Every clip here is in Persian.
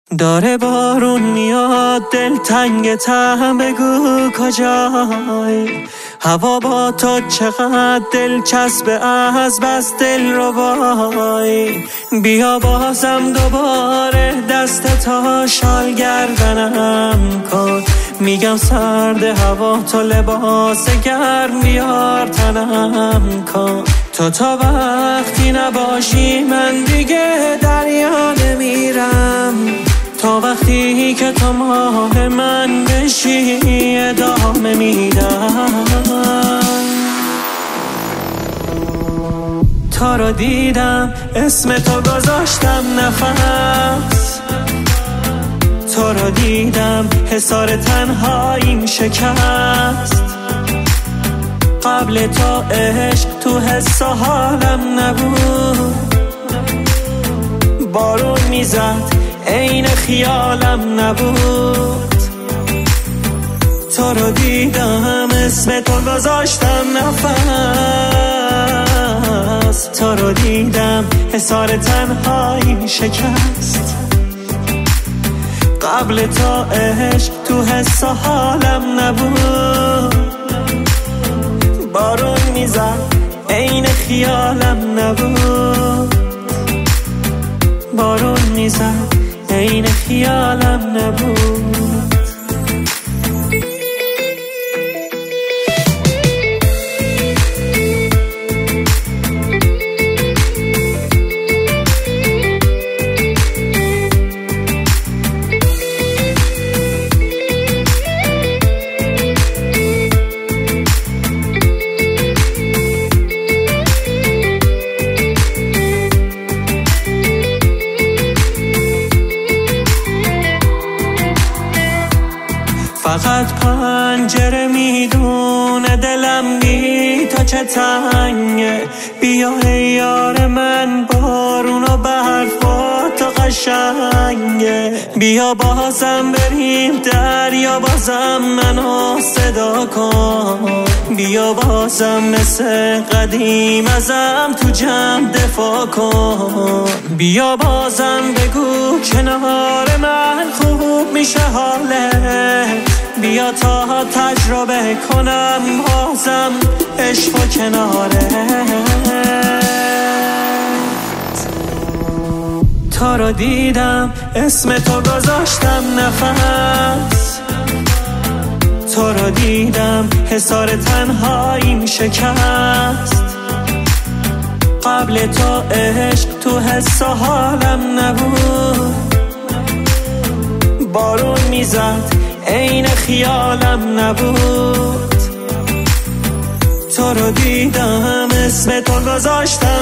داره بارون میاد دلتنگتم، بگو کجایی؟ هوا با تو چقدر دلچسبه، از بس دل ربایی. بیا بازم دوباره دست تا شال گردنم کن، میگم سرد هوا تو لباس گرم بیار تنم کن. تو تا وقتی نباشی من دیگه دریا نمیرم، تا وقتی که تو ماه من بشی ادامه میدم. تا رو دیدم اسم تو گذاشتم نفس، تو رو دیدم حصار تنهاییم شکست. قبل تو عشق تو حس و حالم نبود، بارون میزد عین خیالم نبود. تو رو دیدم اسم تو گذاشتم نفس، تو رو دیدم حصار تنهایی شکست. قبل تو عشق تو حس و حالم نبود، بارون میزد عین خیالم نبود، بارون میزد عین خیالم نبود. فقط پنجره میدونه دلم بی تا چه تنگه. بیا ای یار من بارون و برف با تو قشنگه. بیا بازم بریم دریا، بازم منو صدا کن. بیا بازم مثل قدیم ازم تو جمع دفاع کن. بیا بازم بگو کنار من خوب میشه حاله. بیا تا تجربه کنم بازم عشق و کناره. تا رو دیدم اسم تو گذاشتم نفس، تو رو دیدم حصار تنهاییم شکست. قبل تو عشق تو حس و حالم نبود، بارون میزد عین خیالم نبود. تو رو دیدم اسم تو گذاشتم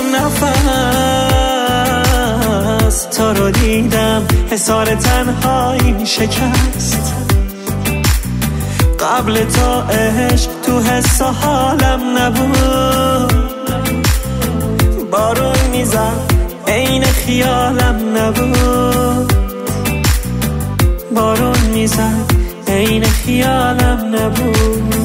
نفس، تو رو دیدم حصار تنهایی شکست. قبل تو عشق تو حس و حالم نبود، بارون میزد عین خیالم نبود، بارون میزد عین خیالم نبود.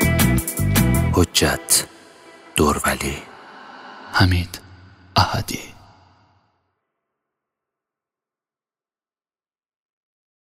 حجت دورولی، حمید احدی.